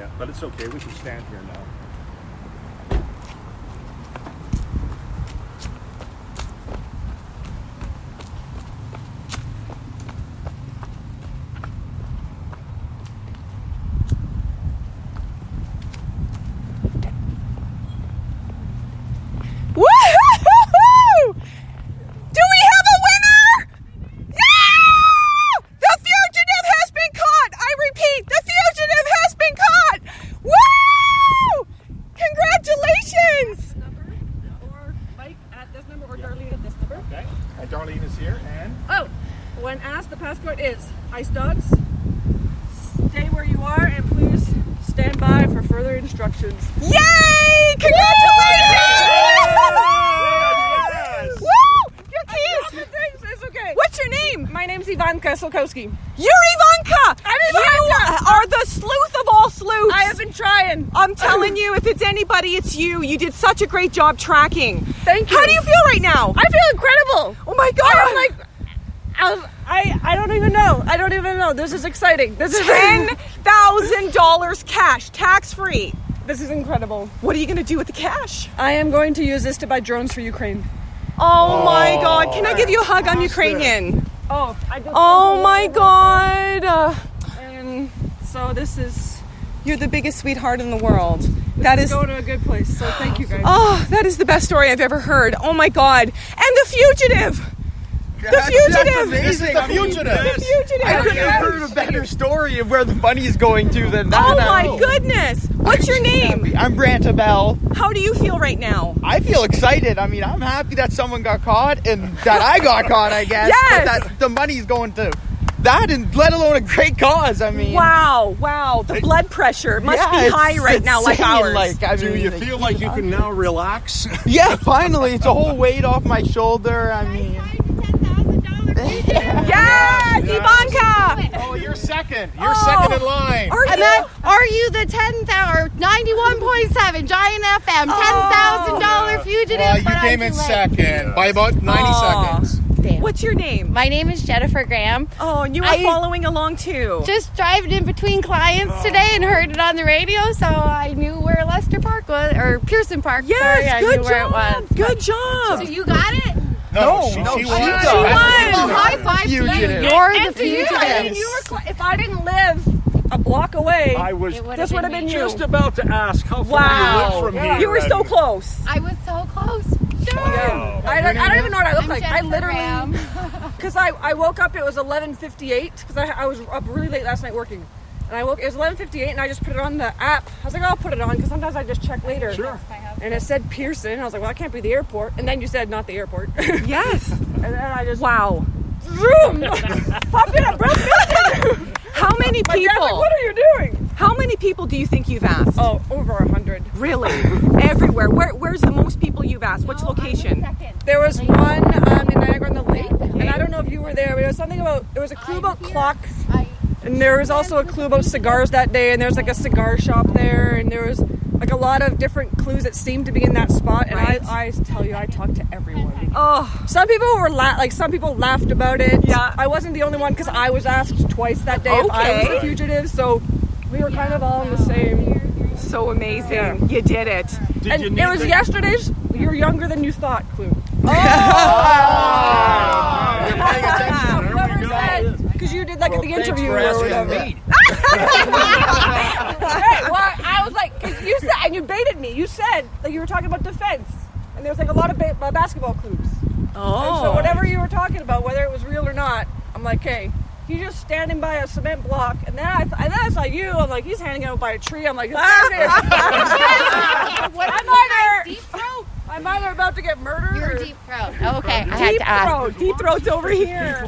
Yeah, but it's okay. We can stand here now. Darlene is here, and when asked, the passport is Ice Dogs. Stay where you are, and please stand by for further instructions. Yay! Congratulations! Yes! Woo! Your keys. It's okay. What's your name? My name's Ivanka Solkowski. You're Ivanka. I'm Ivanka. You are the sleuth of all sleuths. I have been trying. I'm telling you, if it's anybody, it's you. You did such a great job tracking. Thank you. How do you feel right now? I feel incredible. Oh my God. I don't even know. I don't even know. This is exciting. This is $10,000 cash, tax-free. This is incredible. What are you going to do with the cash? I am going to use this to buy drones for Ukraine. Oh my God. Can I give you a hug? I'm Ukrainian. Oh my God. And so this is... You're the biggest sweetheart in the world. That is going to a good place. So thank you guys. Oh, that is the best story I've ever heard. Oh my God. And the fugitive. The fugitive. This is the fugitive. The fugitive. I couldn't have heard a better story of where the money is going to than that. Oh my goodness. What's your name? I'm Branta Bell. How do you feel right now? I feel excited. I mean, I'm happy that someone got caught and that I got caught, I guess. Yes. But that the money's going to that, and let alone a great cause. I mean, wow. The blood pressure must be high right now, like ours. Do you feel like you can now relax? Yeah, finally. It's a whole weight off my shoulder. I mean, yes, Ivanka. Oh, you're second. You're second in line. Are you the 91.7 Giant FM $10,000 fugitive? Well, you came in second by about 90 seconds. Damn. What's your name? My name is Jennifer Graham. Oh, and you were following along too. Just driving in between clients today and heard it on the radio, so I knew where Lester Park was, or Pearson Park. Yes, sorry, I good knew where it was. Good job. So you got it? No, she won. Well, high five to you. Fugitive. You're the I fugitive. mean, if I didn't live a block away, this would have been you. Just about to ask how far you live from here. You were so close. I was so close. Yeah. I don't even know what I look like. I Jennifer Graham. literally, because I woke up, it was 11:58, because I was up really late last night working. And it was 11:58, and I just put it on the app. I was like, I'll put it on, because sometimes I just check later. Sure. And it said Pearson, and I was like, well, that can't be the airport. And then you said, not the airport. Yes. And then I just... Wow. Zoom! Popped in a broke building! How many My dad's like, people? what are you doing? How many people do you think you've asked? Oh, over 100. Really? Everywhere. Where's the most people you've asked? Which location? There was one in Niagara-on-the-Lake, and I don't know if you were there, but it was something about, it was a clue about clocks, and there was also a clue about cigars that day, and there was like a cigar shop there, and there was like a lot of different clues that seemed to be in that spot, and Right. I tell you, I talked to everyone. Oh, Some people were some people laughed about it. Yeah. I wasn't the only one, because I was asked twice that day if I was Okay. a fugitive, so we were kind of all in the same. so amazing. Yeah. You did it. And it was yesterday's "You're younger than you thought" clue. You're paying attention. There Whoever we go. said, because you did like the interview for or asking whatever. me. Hey, well, I was like, because you said, and you baited me. You said that you were talking about defense, and there was like a lot of basketball clues. Oh. And so whatever you were talking about, whether it was real or not, I'm like, hey, he's just standing by a cement block, and then I saw you. I'm like, he's hanging out by a tree. I'm like, this guy's I'm either about to get murdered. You're or deep throat. Okay, I had to ask. Deep Throat's over here.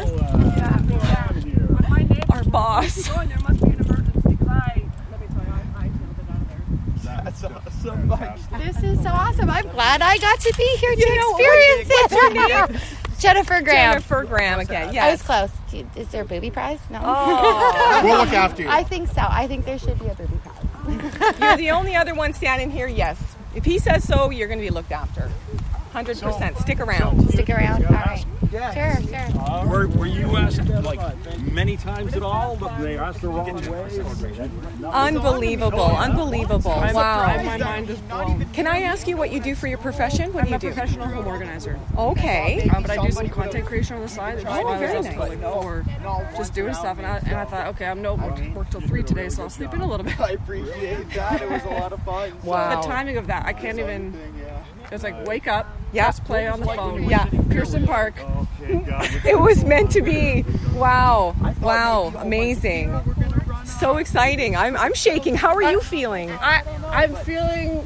Our boss. Oh, and there must be an emergency, because let me tell you, I tailed it out of there. that's awesome. This is so awesome. I'm glad I got to be here to know, experience what's your it. Jennifer Graham. Jennifer Graham again. I was Yes. close. Is there a booby prize? No. Oh. We'll look after you. I think so. I think there should be a booby prize. You're the only other one standing here. Yes. If he says so, you're going to be looked after. 100%. Stick around. Stick around. All right. Sure. Were you asked like many times at all? But they asked the wrong way? Unbelievable. Wow. My mind is blown. Can I ask you what you do for your profession? What do I'm you a do? professional home organizer. Okay. But I do some content creation on the side. Which is why very I was nice. like before, just doing stuff. And I thought, okay, I'm no work till 3 today, so I'll sleep in a little bit. I appreciate that. It was a lot of fun. Wow. The timing of that, I can't even. It's like wake up, Yeah. press play on the phone. Yeah. Pearson Park. It was meant to be. Wow. Amazing. So exciting. I'm shaking. How are you feeling? I'm feeling.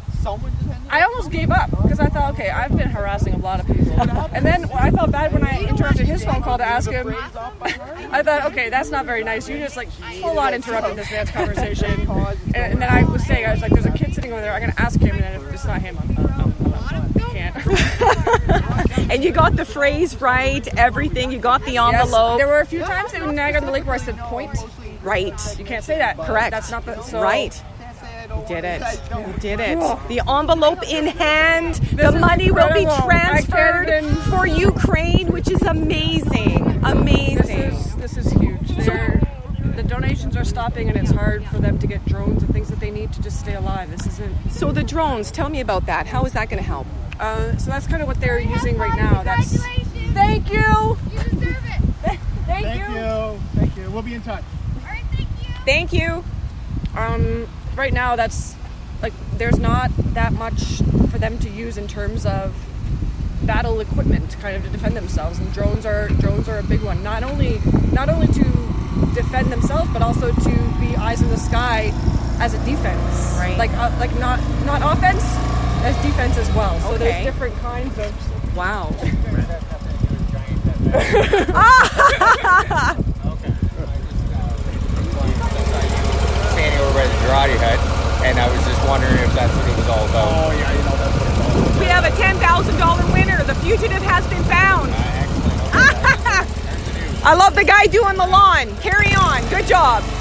I almost gave up because I thought, okay, I've been harassing a lot of people. And then I felt bad when I interrupted his phone call to ask him. I thought, okay, that's not very nice. You just like full on interrupted this man's conversation. And then I was saying, I was like, there's a kid sitting over there. I'm going to ask him, and then if it's not him, I can't. And you got the phrase right, everything. You got the Yes, envelope. there were a few times in Niagara on the Lake where I said point. Right. You can't say that. Correct. That's not the. So Right. You did it. The envelope in hand. The money will be incredible. transferred I can't even- for Ukraine, which is amazing. Amazing. This is huge. The donations are stopping, and it's hard for them to get drones and things that they need to just stay alive. This isn't. So the drones, tell me about that. How is that going to help? So that's kind of what they're using right now. That's. Congratulations. Thank you. You deserve it. Thank you. Thank you. We'll be in touch. All right, thank you. Thank you. Right now, that's like there's not that much for them to use in terms of battle equipment, kind of to defend themselves. And drones are a big one. Not only to defend themselves, but also to be eyes in the sky as a defense. Right. Like not offense, as defense as well. So Okay. there's different kinds of. Wow. Standing over by the Girardi hut, and I was just wondering if that's what it was all about. Oh, yeah, you know that's what it's all about. We have a $10,000 winner. The fugitive has been found. Excellent. I love the guy doing the lawn. Carry on. Good job.